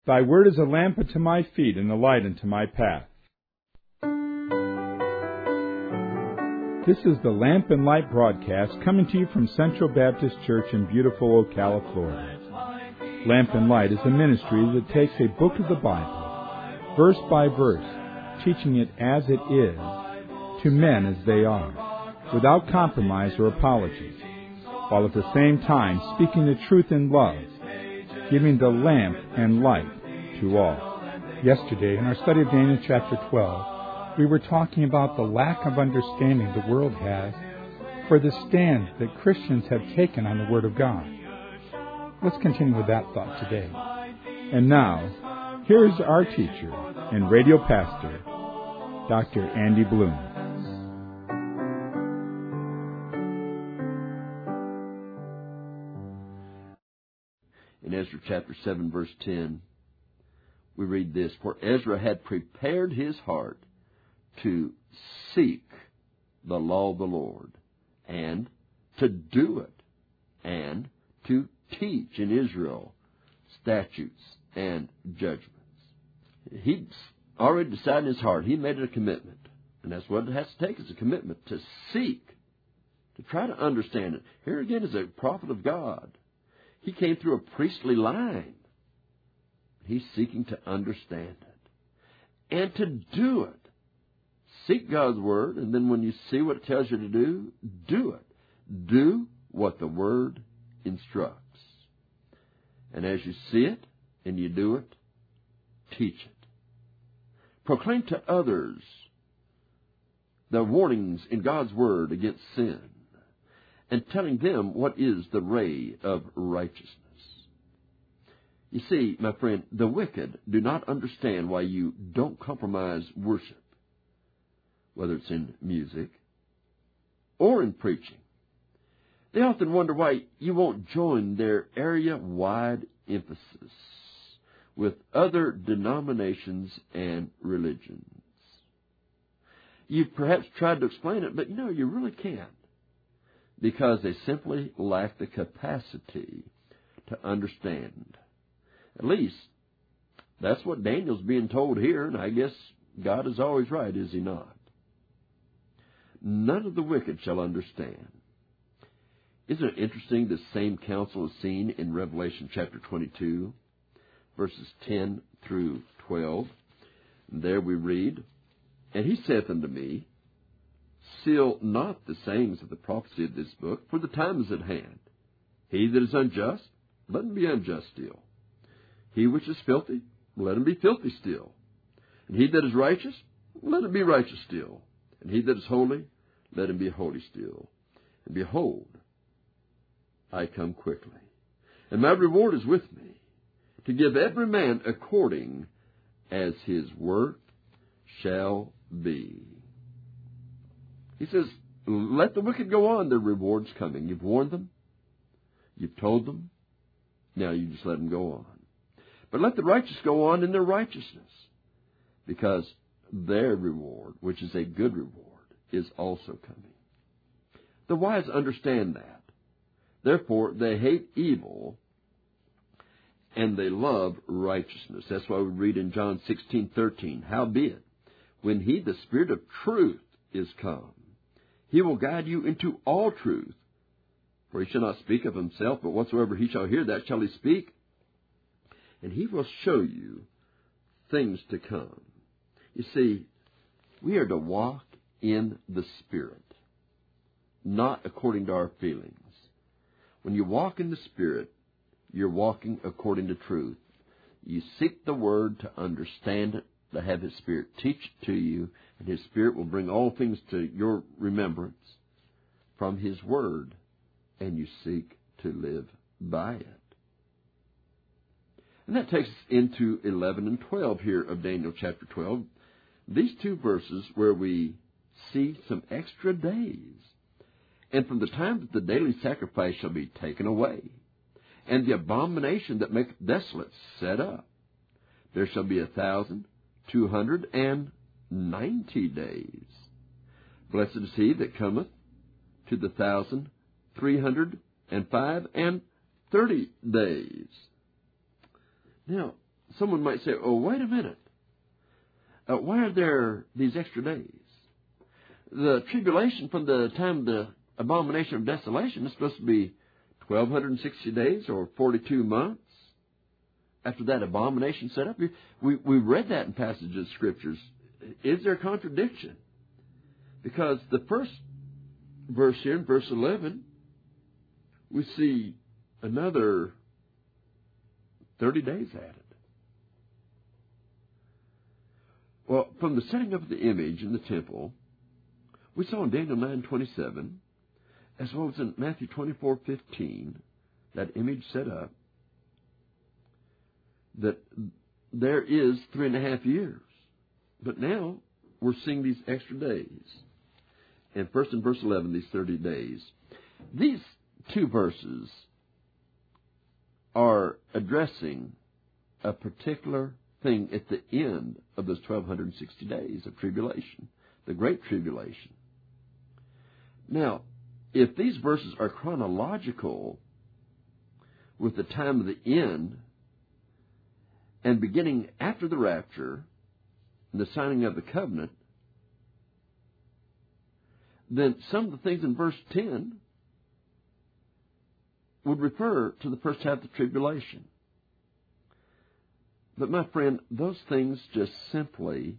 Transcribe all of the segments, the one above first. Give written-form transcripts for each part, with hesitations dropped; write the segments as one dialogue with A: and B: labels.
A: Thy word is a lamp unto my feet and a light unto my path. This is the Lamp and Light broadcast coming to you from Central Baptist Church in beautiful Ocala, Florida. Lamp and Light is a ministry that takes a book of the Bible, verse by verse, teaching it as it is, to men as they are, without compromise or apology, while at the same time speaking the truth in love, giving the lamp and light to all. Yesterday, in our study of Daniel chapter 12, we were talking about the lack of understanding the world has for the stand that Christians have taken on the Word of God. Let's continue with that thought today. And now, here is our teacher and radio pastor, Dr. Andy Bloom.
B: In Ezra chapter 7, verse 10, we read this, "For Ezra had prepared his heart to seek the law of the Lord, and to do it, and to teach in Israel statutes and judgments." He'd already decided in his heart. He made it a commitment. And that's what it has to take, is a commitment to seek, to try to understand it. Here again is a prophet of God. He came through a priestly line. He's seeking to understand it and to do it. Seek God's Word, and then when you see what it tells you to do, do it. Do what the Word instructs. And as you see it and you do it, teach it. Proclaim to others the warnings in God's Word against sin, and telling them what is the ray of righteousness. You see, my friend, the wicked do not understand why you don't compromise worship, whether it's in music or in preaching. They often wonder why you won't join their area-wide emphasis with other denominations and religions. You've perhaps tried to explain it, but you really can't, because they simply lack the capacity to understand. At least, that's what Daniel's being told here, and I guess God is always right, is he not? None of the wicked shall understand. Isn't it interesting the same counsel is seen in Revelation chapter 22, verses 10 through 12? And there we read, "And he saith unto me, Seal not the sayings of the prophecy of this book, for the time is at hand. He that is unjust, let him be unjust still. He which is filthy, let him be filthy still. And he that is righteous, let him be righteous still. And he that is holy, let him be holy still. And behold, I come quickly. And my reward is with me, to give every man according as his work shall be." He says, let the wicked go on, their reward's coming. You've warned them. You've told them. Now you just let them go on. But let the righteous go on in their righteousness, because their reward, which is a good reward, is also coming. The wise understand that. Therefore, they hate evil and they love righteousness. That's why we read in John 16:13, "Howbeit, when he, the Spirit of truth, is come, he will guide you into all truth. For he shall not speak of himself, but whatsoever he shall hear, that shall he speak. And he will show you things to come." You see, we are to walk in the Spirit, not according to our feelings. When you walk in the Spirit, you're walking according to truth. You seek the Word to understand it, to have His Spirit teach it to you, and His Spirit will bring all things to your remembrance from His Word, and you seek to live by it. And that takes us into 11 and 12 here of Daniel chapter 12. These two verses where we see some extra days. "And from the time that the daily sacrifice shall be taken away, and the abomination that maketh desolate set up, there shall be 1,290 days. Blessed is he that cometh to the 1,305 and 30 days." Now, someone might say, oh, wait a minute. Why are there these extra days? The tribulation from the time of the abomination of desolation is supposed to be 1,260 days or 42 months after that abomination set up. We read that in passages of Scriptures. Is there a contradiction? Because the first verse here, in verse 11, we see another 30 days added. Well, from the setting up of the image in the temple, we saw in Daniel 9:27, as well as in Matthew 24:15, that image set up, that there is 3.5 years. But now we're seeing these extra days. And first in verse 11, these 30 days. These two verses are addressing a particular thing at the end of those 1,260 days of tribulation, the Great Tribulation. Now, if these verses are chronological with the time of the end and beginning after the rapture and the signing of the covenant, then some of the things in verse 10 would refer to the first half of the tribulation. But my friend, those things just simply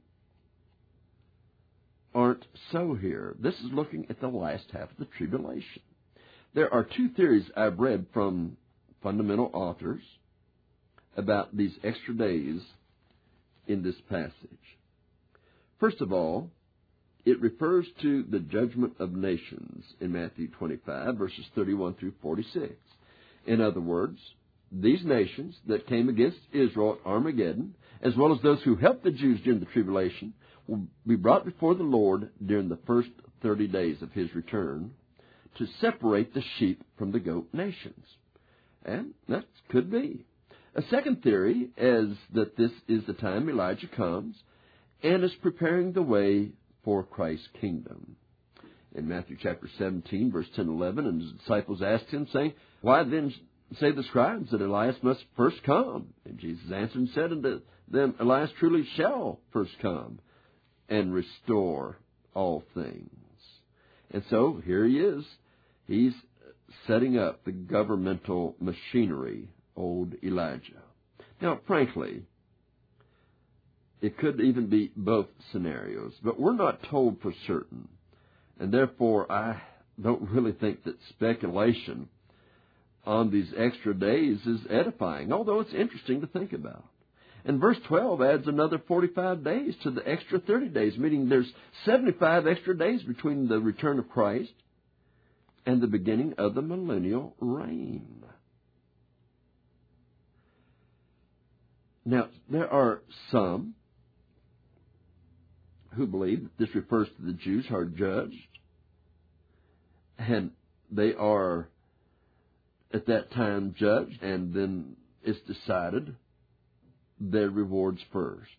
B: aren't so here. This is looking at the last half of the tribulation. There are two theories I've read from fundamental authors about these extra days in this passage. First of all, it refers to the judgment of nations in Matthew 25, verses 31 through 46. In other words, these nations that came against Israel at Armageddon, as well as those who helped the Jews during the tribulation, will be brought before the Lord during the first 30 days of His return to separate the sheep from the goat nations. And that could be. A second theory is that this is the time Elijah comes and is preparing the way for Christ's kingdom. In Matthew chapter 17, verse 10 and 11, and his disciples asked him, saying, why then say the scribes that Elias must first come? And Jesus answered and said unto them, Elias truly shall first come and restore all things. And so here he is. He's setting up the governmental machinery, old Elijah. Now, frankly, it could even be both scenarios, but we're not told for certain. And therefore, I don't really think that speculation on these extra days is edifying, although it's interesting to think about. And verse 12 adds another 45 days to the extra 30 days, meaning there's 75 extra days between the return of Christ and the beginning of the millennial reign. Now, there are some who believe that this refers to the Jews who are judged, and they are at that time judged, and then it's decided their rewards first.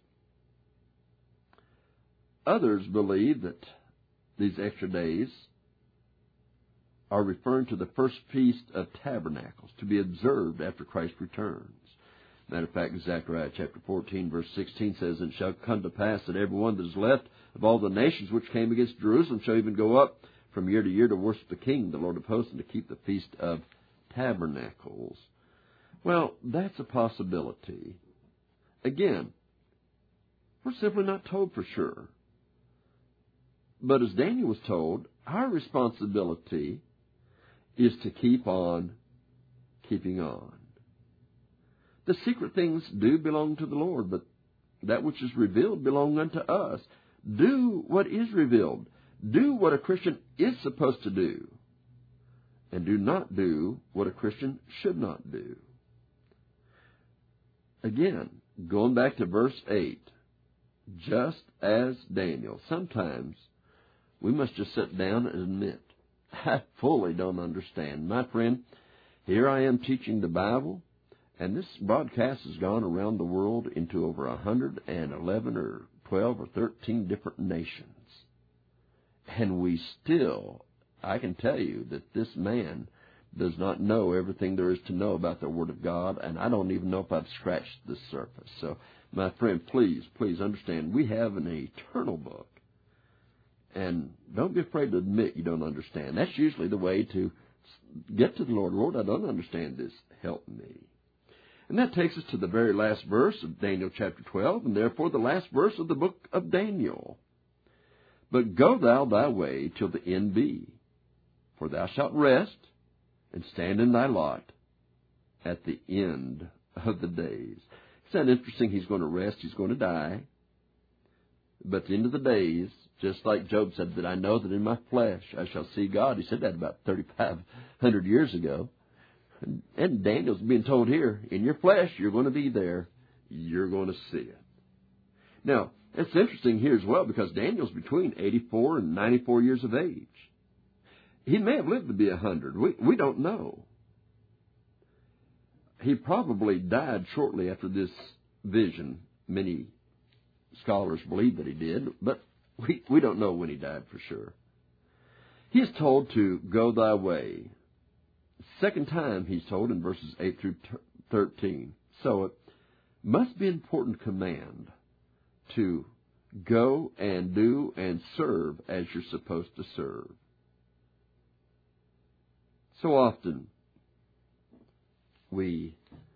B: Others believe that these extra days are referring to the first Feast of Tabernacles to be observed after Christ returns. Matter of fact, Zechariah chapter 14, verse 16 says, And it shall come to pass that every one that is left of all the nations which came against Jerusalem shall even go up from year to year to worship the King, the Lord of hosts, and to keep the Feast of Tabernacles. Well, that's a possibility. Again, we're simply not told for sure. But as Daniel was told, our responsibility is to keep on keeping on. The secret things do belong to the Lord, but that which is revealed belong unto us. Do what is revealed. Do what a Christian is supposed to do. And do not do what a Christian should not do. Again, going back to verse 8, just as Daniel, sometimes we must just sit down and admit, I fully don't understand. My friend, here I am teaching the Bible, and this broadcast has gone around the world into over 111 or 12 or 13 different nations. And we still, I can tell you that this man does not know everything there is to know about the Word of God, and I don't even know if I've scratched the surface. So, my friend, please understand, we have an eternal book. And don't be afraid to admit you don't understand. That's usually the way to get to the Lord. Lord, I don't understand this. Help me. And that takes us to the very last verse of Daniel chapter 12, and therefore the last verse of the book of Daniel. But go thou thy way till the end be, for thou shalt rest and stand in thy lot at the end of the days. Isn't that interesting? He's going to rest. He's going to die. But at the end of the days, just like Job said, that I know that in my flesh I shall see God. He said that about 3,500 years ago. And Daniel's being told here, in your flesh, you're going to be there. You're going to see it. Now, it's interesting here as well, because Daniel's between 84 and 94 years of age. He may have lived to be 100. We don't know. He probably died shortly after this vision. Many scholars believe that he did, but we don't know when he died for sure. He is told to go thy way. Second time he's told in verses 8 through 13. So it must be an important command to go and do and serve as you're supposed to serve. So often we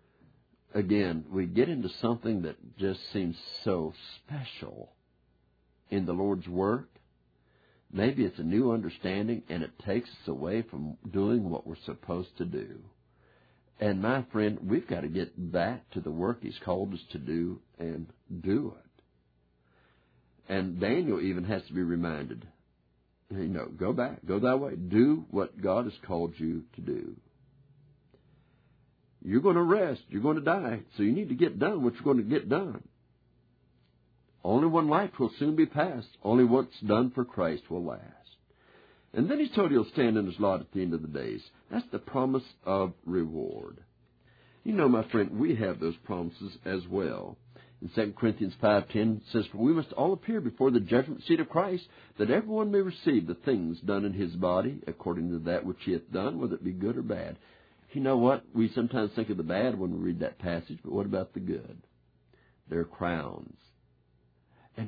B: get into something that just seems so special in the Lord's work. Maybe it's a new understanding, and it takes us away from doing what we're supposed to do. And my friend, we've got to get back to the work He's called us to do and do it. And Daniel even has to be reminded, go back, go that way, do what God has called you to do. You're going to rest, you're going to die, so you need to get done what you're going to get done. Only one life will soon be passed. Only what's done for Christ will last. And then He's told He'll stand in His lot at the end of the days. That's the promise of reward. My friend, we have those promises as well. In 2 Corinthians 5:10 it says, "For we must all appear before the judgment seat of Christ, that everyone may receive the things done in his body, according to that which he hath done, whether it be good or bad." You know what? We sometimes think of the bad when we read that passage, but what about the good? They're crowns. And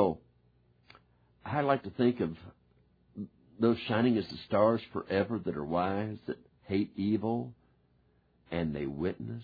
B: I like to think of those shining as the stars forever that are wise, that hate evil, and they witness.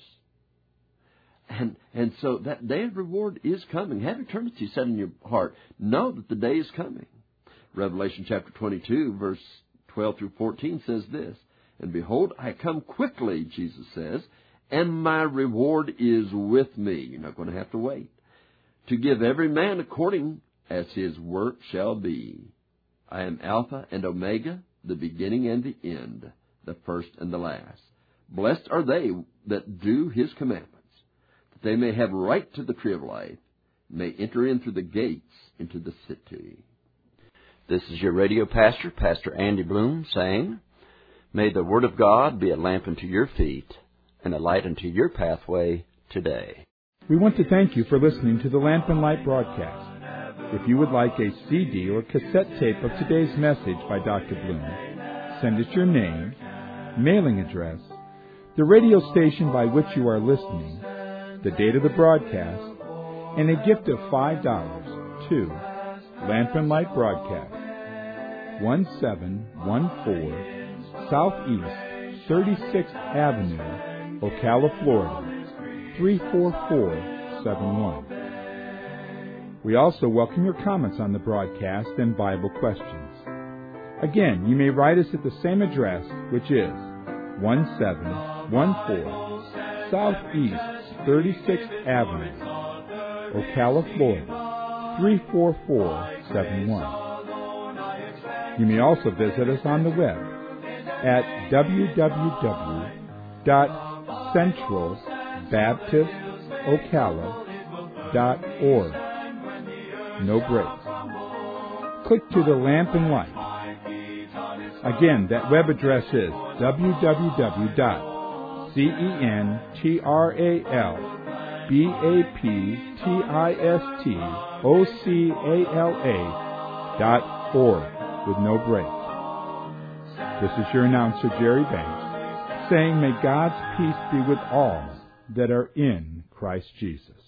B: And so that day of reward is coming. Have eternity set in your heart. Know that the day is coming. Revelation chapter 22, verse 12 through 14 says this, "And behold, I come quickly," Jesus says, "and my reward is with me." You're not going to have to wait. "To give every man according as his work shall be. I am Alpha and Omega, the beginning and the end, the first and the last. Blessed are they that do His commandments, that they may have right to the tree of life, may enter in through the gates into the city." This is your radio pastor, Pastor Andy Bloom, saying, may the Word of God be a lamp unto your feet and a light unto your pathway today.
A: We want to thank you for listening to the Lamp and Light broadcast. If you would like a CD or cassette tape of today's message by Dr. Bloom, send us your name, mailing address, the radio station by which you are listening, the date of the broadcast, and a gift of $5 to Lamp and Light Broadcast, 1714 Southeast 36th Avenue, Ocala, Florida, 34471. We also welcome your comments on the broadcast and Bible questions. Again, you may write us at the same address, which is 1714 Southeast 36th Avenue, Ocala, Florida, 34471. You may also visit us on the web at www.centralbaptistocala.org. No breaks. Click to the Lamp and Light. Again, that web address is www.centralbaptistocala.org with no breaks. This is your announcer, Jerry Banks, saying, may God's peace be with all that are in Christ Jesus.